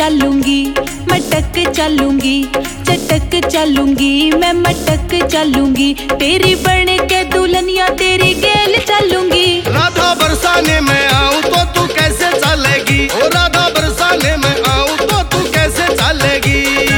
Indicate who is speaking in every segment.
Speaker 1: चलूंगी, मटक चलूंगी, चटक चलूंगी, मैं मटक चलूंगी, तेरी बन के दुल्हनिया तेरी गेल चलूंगी।
Speaker 2: राधा बरसाने में आऊं तो तू कैसे चलेगी, ओ राधा बरसाने में आऊं तो तू कैसे चलेगी।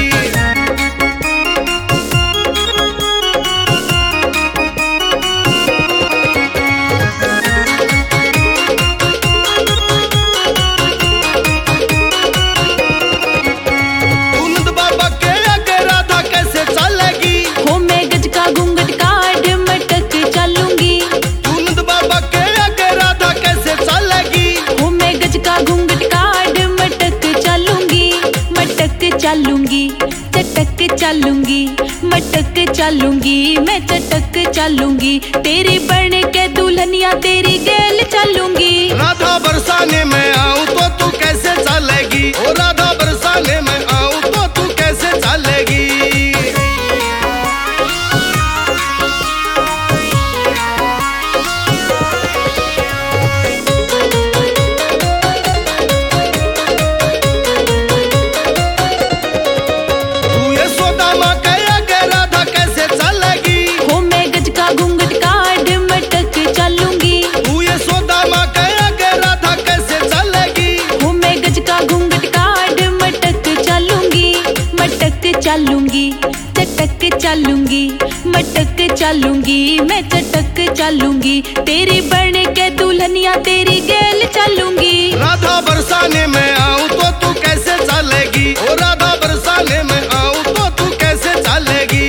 Speaker 1: चलूंगी, चटक चलूंगी, मटक चलूंगी, मैं चटक चलूंगी, तेरी बन के दुल्हनिया तेरी गेल चलूंगी।
Speaker 2: राधा बरसाने में आऊं तो तू कैसे चलेगी, ओ राधा बरसाने में आऊं तो तू कैसे चलेगी।
Speaker 1: चलूंगी, चटक चलूंगी, मटक चलूंगी, मैं चटक चलूंगी, तेरी बन के दुल्हनिया तेरी गेल चलूंगी।
Speaker 2: राधा बरसाने में आऊं तो तू कैसे चलेगी, ओ राधा बरसाने में आऊं तो तू कैसे चलेगी।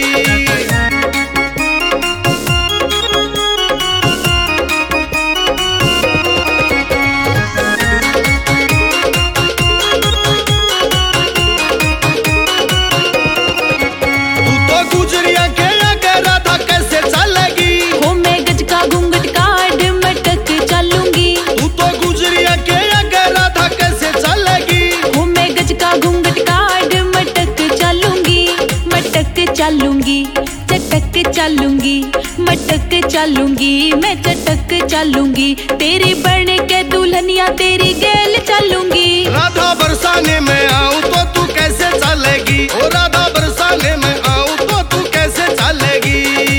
Speaker 1: चलूंगी, चटक चलूंगी, मटक चलूंगी, मैं चटक चलूंगी, तेरी बन के दुल्हनिया तेरी गेल चलूंगी।
Speaker 2: राधा बरसाने में आऊं तो तू कैसे चलेगी, ओ राधा बरसाने में आऊं तो तू कैसे चलेगी।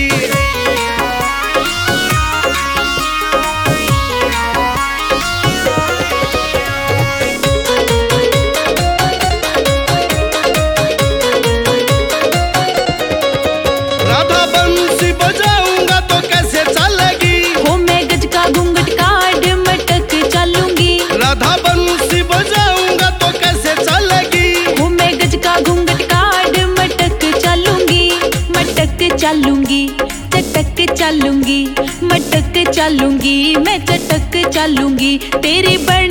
Speaker 2: बजाऊंगा तो कैसे चलेगी,
Speaker 1: हो मैं गज का घूंघट काट मटक चलूंगी।
Speaker 2: राधा बंसी बजाऊंगा तो कैसे चलेगी,
Speaker 1: हो मैं गज का घूंघट काट मटक चलूंगी। मटक चलूंगी, चटक चलूंगी, मटक चलूंगी, मैं चटक चलूंगी, तेरी